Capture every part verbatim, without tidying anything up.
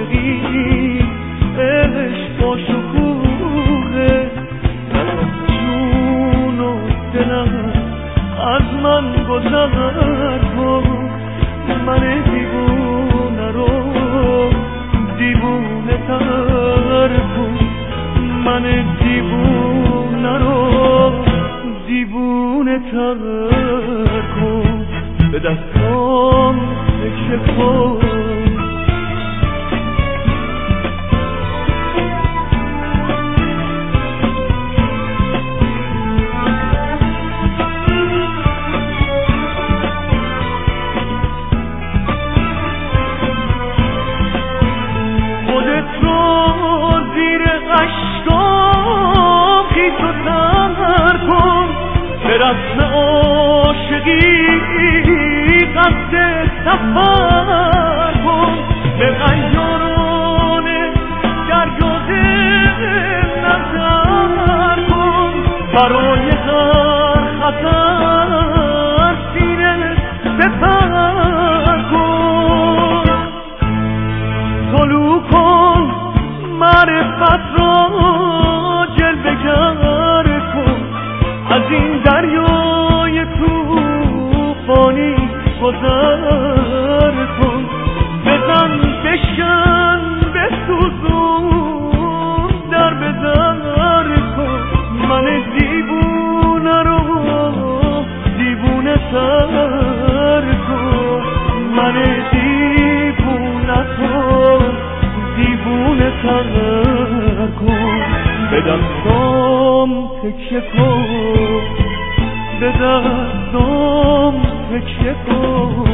عاشقی عشق با شکوه جون و دلم از من گذر کن من دیوونه رو دیوونه تر کن من دیوونه رو دیوونه تر کن به دستام تکیه کن رسم عاشقی قصد سفر کن به غیارانه دریا دل نظر کن برای هر خطر سینه سپر کن طلوع کن معرفت را جلوه گر کن از این دریای طوفانی گذر کن بزن بشکن بسوزون در بدر کن من دیوونه رو دیوونه تر کن من دیوونه تو دیوونه تر کن به دستام تکیه کن به دستام تکیه کن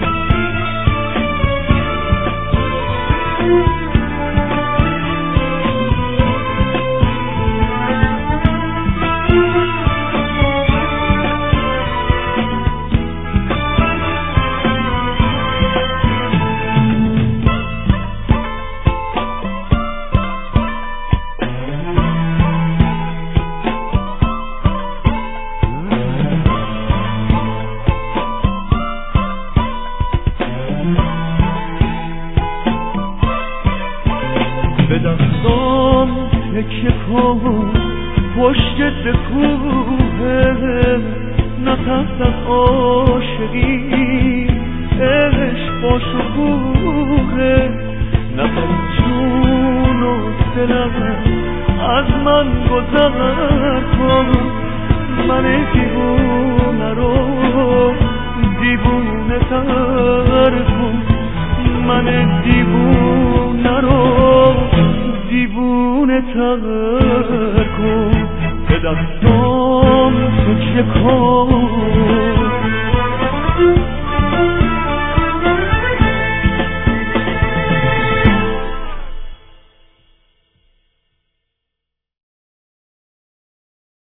به دستام تکیه کن پشت به کوه نترس از عاشقی عشق با شکوه نترس جون و دلم از من گذر کن من دیوونه رو دیوونه تر کن من دیوونه رو دیوونه تر کن به دستام تکیه کن